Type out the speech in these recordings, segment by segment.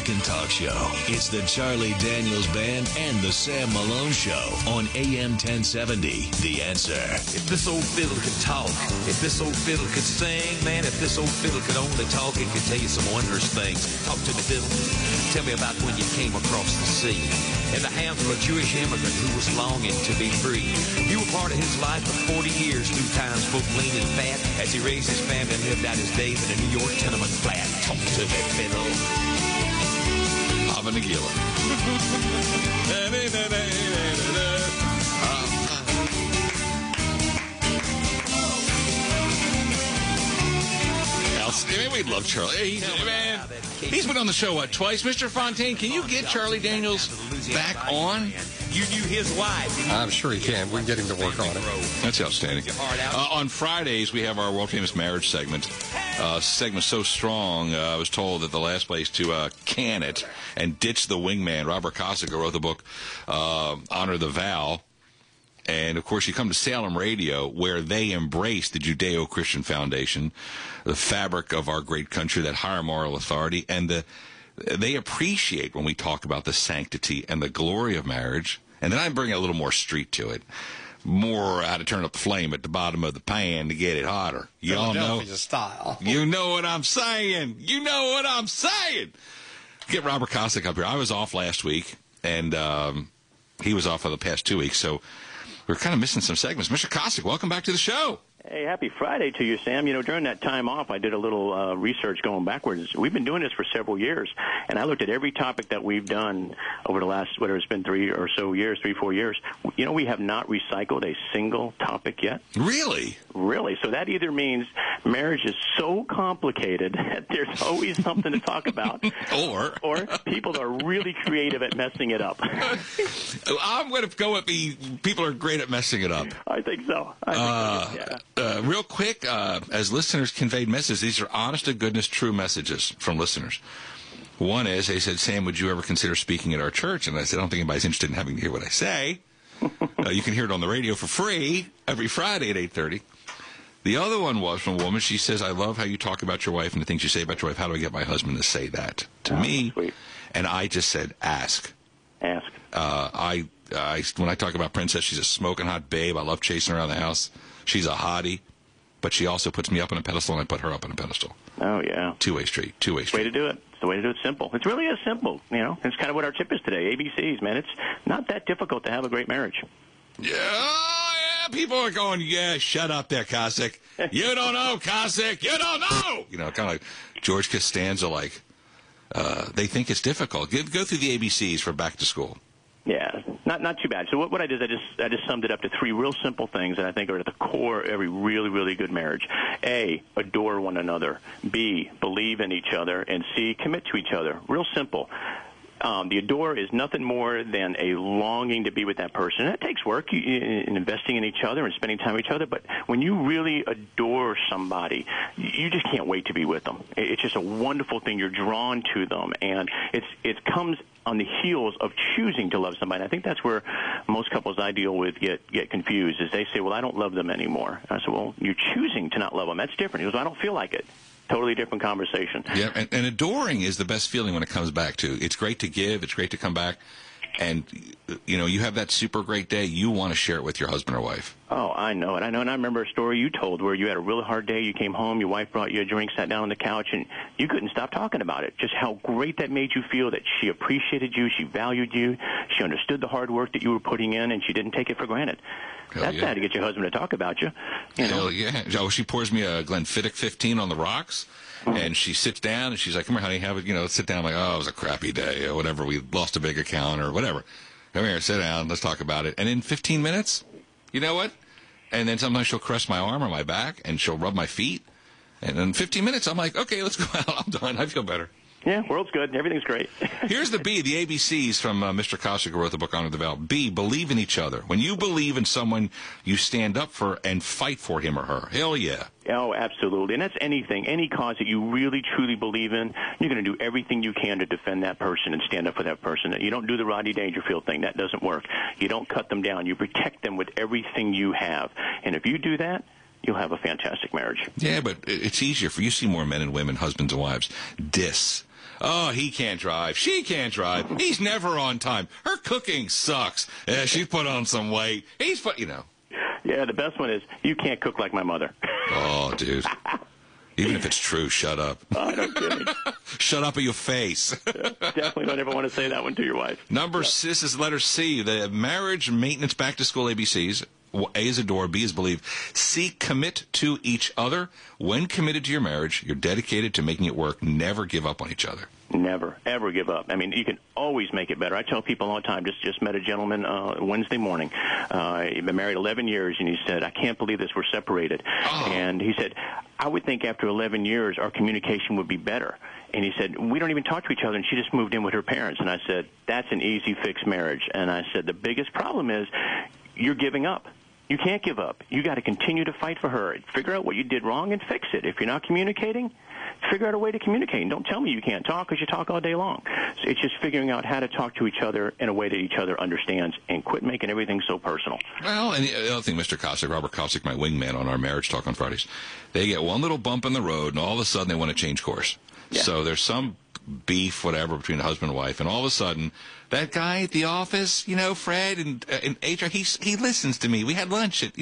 American talk show. It's the Charlie Daniels Band and the Sam Malone Show on AM 1070. The Answer. If this old fiddle could talk, if this old fiddle could sing, man, if this old fiddle could only talk, it could tell you some wondrous things. Talk to the fiddle. Tell me about when you came across the sea in the hands of a Jewish immigrant who was longing to be free. You were part of his life for 40 years, 2 times both lean and fat, as he raised his family and lived out his days in a New York tenement flat. Talk to me, fiddle. Ava Nagila. We'd love Charlie. Man, he's been on the show, what, twice? Mr. Fontaine, can you get Charlie Daniels back on? You knew his wife. I'm sure he can. We can get him to work on it. That's outstanding. On Fridays, we have our world-famous marriage segment. Segment so strong, I was told that the last place to can it and ditch the wingman, Robert Kosick, who wrote the book Honor the Vow. And, of course, you come to Salem Radio, where they embrace the Judeo-Christian foundation, the fabric of our great country, that higher moral authority, and they appreciate when we talk about the sanctity and the glory of marriage. And then I bring a little more street to it, more how to turn up the flame at the bottom of the pan to get it hotter. You all know? Style. You know what I'm saying. You know what I'm saying. Get Robert Kosick up here. I was off last week, and he was off for the past 2 weeks, so we're kind of missing some segments. Mr. Kosick, welcome back to the show. Hey, happy Friday to you, Sam. You know, during that time off, I did a little research going backwards. We've been doing this for several years, and I looked at every topic that we've done over the last, whatever it's been, 3 or so years, 3-4 years. You know, we have not recycled a single topic yet. Really? Really. So that either means marriage is so complicated that there's always something to talk about, or people are really creative at messing it up. I'm going to go with people are great at messing it up. I think so. Yeah. Real quick, as listeners conveyed messages, these are honest-to-goodness true messages from listeners. One is, they said, Sam, would you ever consider speaking at our church? And I said, I don't think anybody's interested in having to hear what I say. You can hear it on the radio for free every Friday at 8:30. The other one was from a woman. She says, I love how you talk about your wife and the things you say about your wife. How do I get my husband to say that to me? Sweet. And I just said, ask. Ask. When I talk about Princess, she's a smoking hot babe. I love chasing her around the house. She's a hottie, but she also puts me up on a pedestal, and I put her up on a pedestal. Oh, yeah. Two-way street. Way to do it. It's the way to do it simple. It really is simple, you know. It's kind of what our tip is today, ABCs, man. It's not that difficult to have a great marriage. Yeah, people are going, yeah, shut up there, Kosick. You don't know, Kosick. You don't know. You know, kind of like George Costanza, like, they think it's difficult. Go through the ABCs for back to school. Yeah, not too bad. So what I did is I just summed it up to 3 real simple things that I think are at the core of every really, really good marriage. A, adore one another. B, believe in each other. And C, commit to each other. Real simple. The adore is nothing more than a longing to be with that person. And it takes work in investing in each other and spending time with each other. But when you really adore somebody, you just can't wait to be with them. It's just a wonderful thing. You're drawn to them. And it comes on the heels of choosing to love somebody. I think that's where most couples I deal with get confused, is they say, well, I don't love them anymore. And I say, well, you're choosing to not love them. That's different. He goes, I don't feel like it. Totally different conversation. Yeah, and adoring is the best feeling when it comes back to. It's great to give. It's great to come back. And, you know, you have that super great day. You want to share it with your husband or wife. Oh, I know it. And I remember a story you told where you had a really hard day. You came home, your wife brought you a drink, sat down on the couch, and you couldn't stop talking about it. Just how great that made you feel, that she appreciated you, she valued you, she understood the hard work that you were putting in, and she didn't take it for granted. That's how to get your husband to talk about you. Hell yeah. Oh, she pours me a Glenfiddich 15 on the rocks, and she sits down, and she's like, come here, honey, have it, sit down. I'm like, oh, it was a crappy day, or whatever. We lost a big account, or whatever. Come here, sit down, let's talk about it. And in 15 minutes, you know what? And then sometimes she'll caress my arm or my back, and she'll rub my feet. And in 15 minutes, I'm like, okay, let's go out. I'm done. I feel better. Yeah, world's good. Everything's great. Here's the B, the ABCs from Mr. Kosick, who wrote the book Honor the Vow. B, believe in each other. When you believe in someone, you stand up for and fight for him or her. Hell yeah. Oh, absolutely. And that's anything, any cause that you really, truly believe in, you're going to do everything you can to defend that person and stand up for that person. You don't do the Rodney Dangerfield thing. That doesn't work. You don't cut them down. You protect them with everything you have. And if you do that, you'll have a fantastic marriage. Yeah, but it's easier for you see more men and women, husbands and wives, Oh, he can't drive. She can't drive. He's never on time. Her cooking sucks. Yeah, she's put on some weight. He's put, Yeah, the best one is, you can't cook like my mother. Oh, dude. Even if it's true, shut up. Oh, no kidding. Shut up in your face. Definitely don't ever want to say that one to your wife. This is letter C, the marriage maintenance back to school ABCs. A is adore, B is believe. C, commit to each other. When committed to your marriage, you're dedicated to making it work. Never give up on each other. Never, ever give up. I mean, you can always make it better. I tell people all the time, just met a gentleman Wednesday morning. He'd been married 11 years, and he said, I can't believe this, we're separated. Oh. And he said, I would think after 11 years our communication would be better. And he said, we don't even talk to each other, and she just moved in with her parents. And I said, that's an easy fix marriage. And I said, the biggest problem is you're giving up. You can't give up. You got to continue to fight for her. Figure out what you did wrong and fix it. If you're not communicating, figure out a way to communicate. And don't tell me you can't talk, because you talk all day long. So it's just figuring out how to talk to each other in a way that each other understands, and quit making everything so personal. Well, and the other thing, Mr. Kosick, Robert Kosick, my wingman on our Marriage Talk on Fridays, they get one little bump in the road, and all of a sudden they want to change course. Yeah. So there's some beef, whatever, between the husband and wife, and all of a sudden, that guy at the office, Fred and HR, he listens to me. We had lunch at,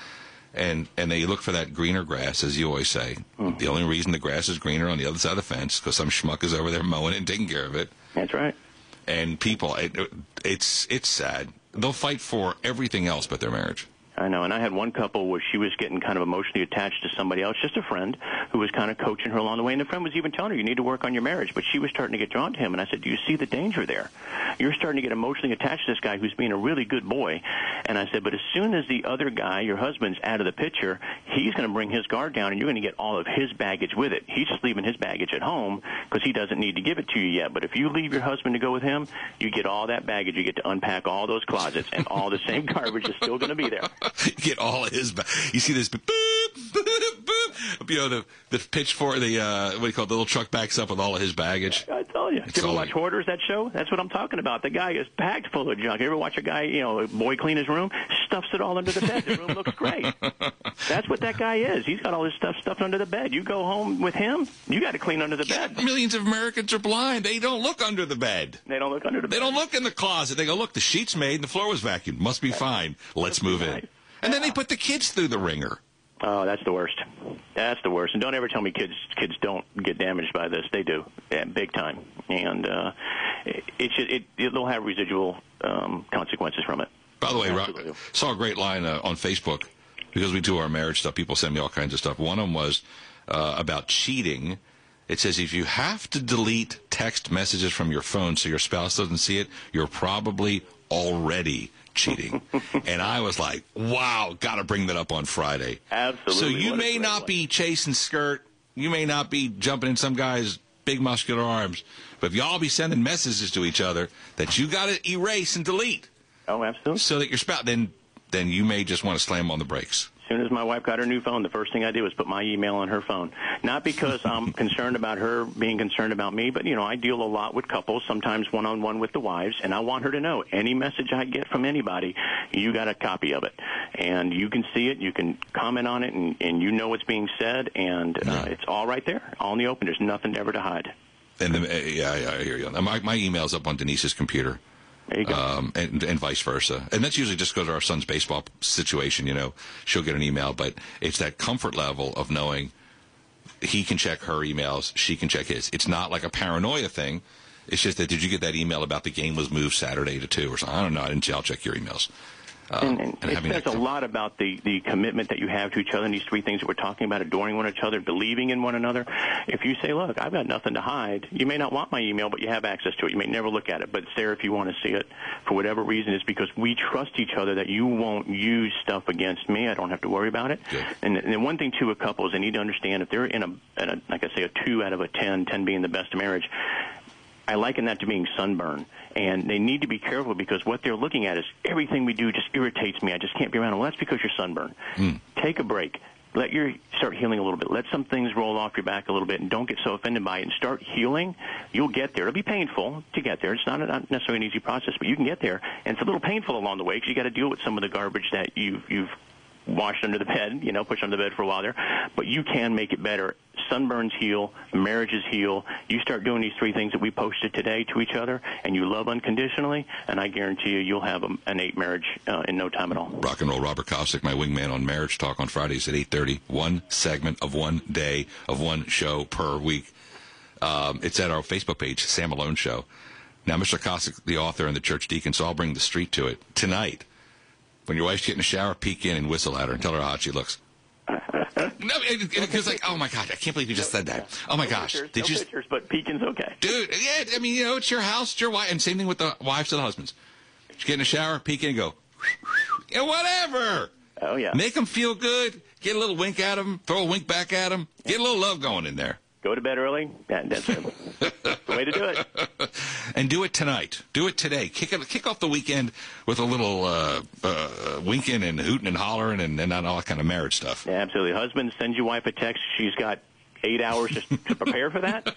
and they look for that greener grass, as you always say. Mm. The only reason the grass is greener on the other side of the fence, because some schmuck is over there mowing it and taking care of it. That's right. And people, it's sad. They'll fight for everything else but their marriage. I know, and I had one couple where she was getting kind of emotionally attached to somebody else, just a friend, who was kind of coaching her along the way, and the friend was even telling her, you need to work on your marriage, but she was starting to get drawn to him, and I said, do you see the danger there? You're starting to get emotionally attached to this guy who's being a really good boy, and I said, but as soon as the other guy, your husband's out of the picture, he's going to bring his guard down, and you're going to get all of his baggage with it. He's just leaving his baggage at home because he doesn't need to give it to you yet, but if you leave your husband to go with him, you get all that baggage, you get to unpack all those closets, and all the same garbage is still going to be there. You get all his, you see this, boop, boop, boop, the pitchfork, the what do you call it, the little truck backs up with all of his baggage. I tell you. Did you ever watch Hoarders, that show? That's what I'm talking about. The guy is packed full of junk. You ever watch a guy, a boy clean his room? Stuffs it all under the bed. The room looks great. That's what that guy is. He's got all his stuff stuffed under the bed. You go home with him, you got to clean under the bed. Millions of Americans are blind. They don't look under the bed. They don't look under the bed. They don't look in the closet. They go, look, the sheet's made and the floor was vacuumed. Must be fine. Let's move in. And then they put the kids through the ringer. Oh, that's the worst. That's the worst. And don't ever tell me kids don't get damaged by this. They do, big time. And it'll have residual consequences from it. By the way, I saw a great line on Facebook, because we do our marriage stuff. People send me all kinds of stuff. One of them was about cheating. It says, if you have to delete text messages from your phone so your spouse doesn't see it, you're probably already cheating. And I was like, wow, got to bring that up on Friday. Absolutely. So you may not be chasing skirt. You may not be jumping in some guy's big muscular arms. But if y'all be sending messages to each other that you got to erase and delete. Oh, absolutely. So that your spouse, then you may just want to slam on the brakes. As soon as my wife got her new phone, the first thing I did was put my email on her phone. Not because I'm concerned about her being concerned about me, but, I deal a lot with couples, sometimes one-on-one with the wives, and I want her to know any message I get from anybody, you got a copy of it. And you can see it, you can comment on it, and you know what's being said, and it's all right there, all in the open. There's nothing ever to hide. And I hear you. My email's up on Denise's computer. There you go. And vice versa. And that's usually just because of our son's baseball situation, she'll get an email, but it's that comfort level of knowing he can check her emails, she can check his. It's not like a paranoia thing. It's just that, did you get that email about the game was moved Saturday to 2 or something? I don't know. I didn't see. I'll check your emails. And it says a lot about the commitment that you have to each other, and these three things that we're talking about, adoring one another, believing in one another. If you say, look, I've got nothing to hide, you may not want my email, but you have access to it. You may never look at it, but it's there if you want to see it. For whatever reason, it's because we trust each other that you won't use stuff against me. I don't have to worry about it. Good. And one thing, too, with couples, they need to understand if they're in a like I say, a 2 out of a 10, 10 being the best of marriage, I liken that to being sunburn. And they need to be careful, because what they're looking at is everything we do just irritates me. I just can't be around. Well, that's because you're sunburned. Take a break. Start healing a little bit. Let some things roll off your back a little bit, and don't get so offended by it, and start healing. You'll get there. It'll be painful to get there. It's not necessarily an easy process, but you can get there. And it's a little painful along the way, because you got to deal with some of the garbage that you've washed under the bed, pushed under the bed for a while there. But you can make it better sunburns heal, marriages heal. You start doing these 3 things that we posted today to each other, and you love unconditionally, and I guarantee you'll have an 8 marriage in no time at all. Rock and roll. Robert Kosick, my wingman on Marriage Talk on Fridays at 8:30. One segment of one day of one show per week. It's at our Facebook page, Sam Malone Show. Now, Mr. Kosick, the author and the church deacon, so I'll bring the street to it. Tonight, when your wife's getting a shower, peek in and whistle at her and tell her how hot she looks. No, it's like, oh my God, I can't believe you just said that. Oh my gosh, did you? Pictures, but peeking's okay, dude. Yeah, I mean, it's your house, it's your wife, and same thing with the wives and the husbands. You get in the shower, peek in, and go, yeah, whatever. Oh yeah, make them feel good. Get a little wink at them, throw a wink back at them. Get a little love going in there. Go to bed early. Yeah, that's the way to do it. And do it tonight. Do it today. Kick off the weekend with a little winking and hooting and hollering and all that kind of marriage stuff. Yeah, absolutely. Husband, send your wife a text. She's got 8 hours to prepare for that.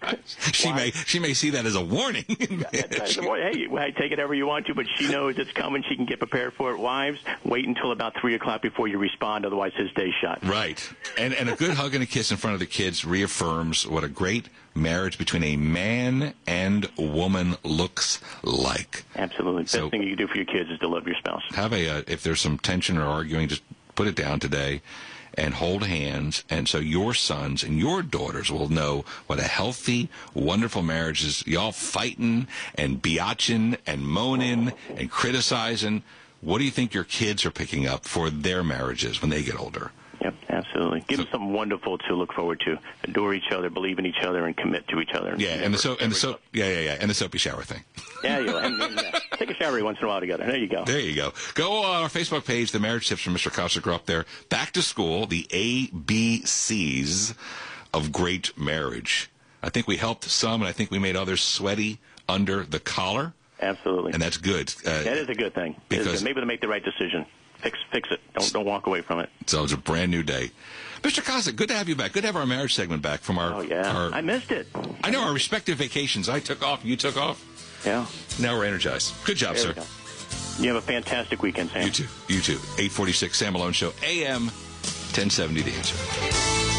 She may see that as a warning. Hey, take it however you want to, but she knows it's coming. She can get prepared for it. Wives, wait until about 3 o'clock before you respond, otherwise his day's shot. Right. And a good hug and a kiss in front of the kids reaffirms what a great marriage between a man and woman looks like. Absolutely. Best thing you can do for your kids is to love your spouse. If there's some tension or arguing, just put it down today. And hold hands, and so your sons and your daughters will know what a healthy, wonderful marriage is. Y'all fighting and biatching and moaning and criticizing. What do you think your kids are picking up for their marriages when they get older? Yep, absolutely. Give them something wonderful to look forward to. Adore each other, believe in each other, and commit to each other. Yeah, and the soapy shower thing. Yeah, take a shower every once in a while together. There you go. There you go. Go on our Facebook page. The marriage tips from Mr. Kosick are up there. Back to school, the ABCs of great marriage. I think we helped some, and I think we made others sweaty under the collar. Absolutely, and that's good. That is a good thing. Because maybe they make the right decision. Fix it. Don't walk away from it. So it's a brand new day. Mr. Kosick, good to have you back. Good to have our marriage segment back from our... Oh, yeah. I missed it. I know, our respective vacations. I took off, you took off. Yeah. Now we're energized. Good job, sir. You have a fantastic weekend, Sam. You too. 8:46, Sam Malone Show, AM 1070, The Answer.